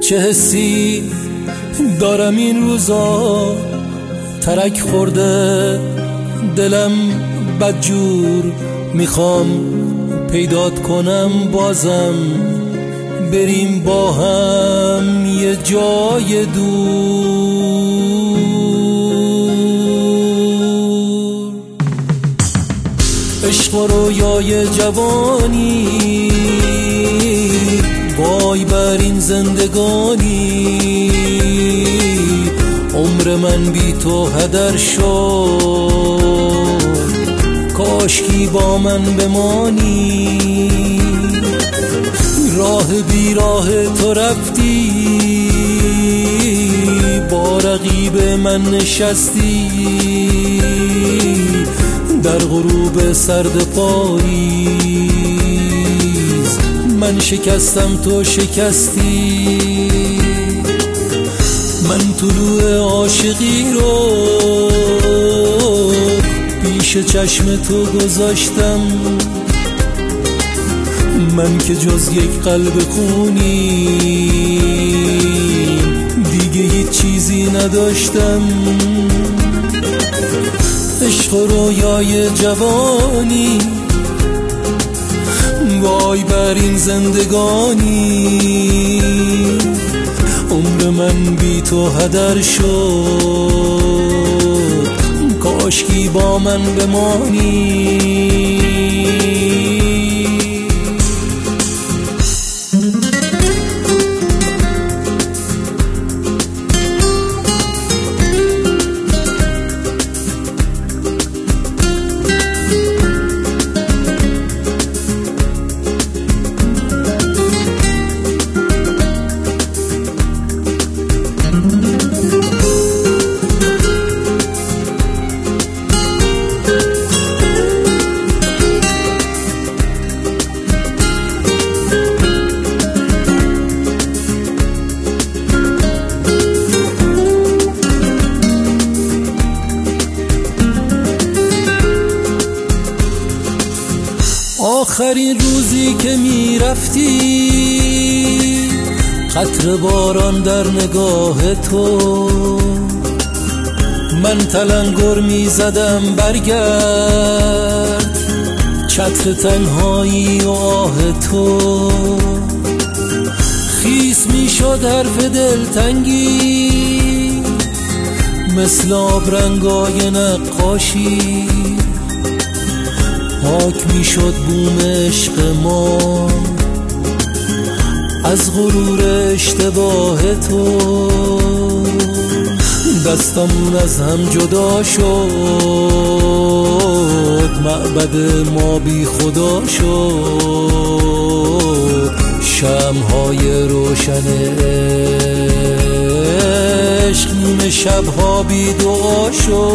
چه حسی دارم این روزا، ترک خورده دلم بدجور، میخوام پیدات کنم بازم، بریم با هم یه جای دور. عشق و رویای جوانی، وای بر این زندگانی، عمر من بی تو هدر شد، کاشکی با من بمانی. راه بی راه تو رفتی، با رقیب من نشستی، در غروب سرد پاییز من شکستم تو شکستی. من طلوع عاشقی رو پیش چشم تو گذاشتم، من که جز یک قلب خونی دیگه هیچ چیزی نداشتم. عشق و رویای جوانی، وای بر این زندگانی، عمر من بی تو هدر شد، کاشکی با من بمانی. آخرین روزی که می رفتی، قطره باران در نگاه تو، من تلنگر می زدم برگرد، چتر تنهایی و آه تو، خیس می شد حرف دلتنگی، مثل آبرنگای نقاشی، پاک می شد بوم عشق ما از غرور اشتباه تو. دستمون از هم جدا شد، معبد ما بی خدا شد، شمع‌های روشن عشق نیمه شب‌ها بی دعا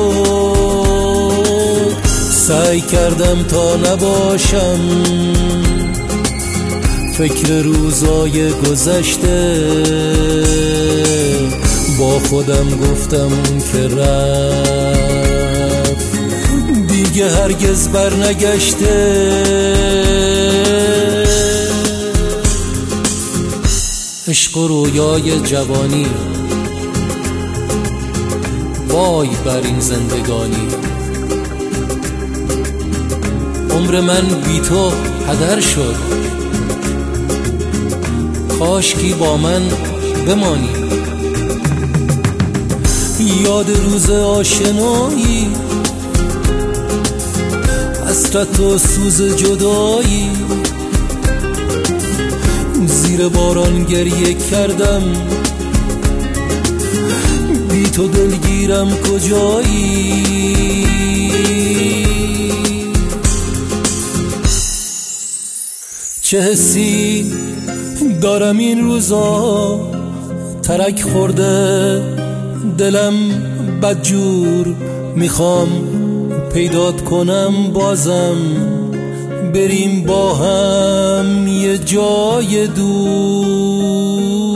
شد. سعی کردم تا نباشم فکر روزای گذشته، با خودم گفتم که رفت دیگه هرگز برنگشته. عشق و رویای جوانی، وای بر این زندگانی، عمر من بی تو هدر شد، کاشکی با من بمانی. یاد روز آشنایی، حسرت و سوز جدایی، زیر باران گریه کردم، بی تو دلگیرم کجایی. چه حسی دارم این روزا، ترک خورده دلم بدجور، میخوام پیدات کنم بازم، بریم با هم یه جای دور.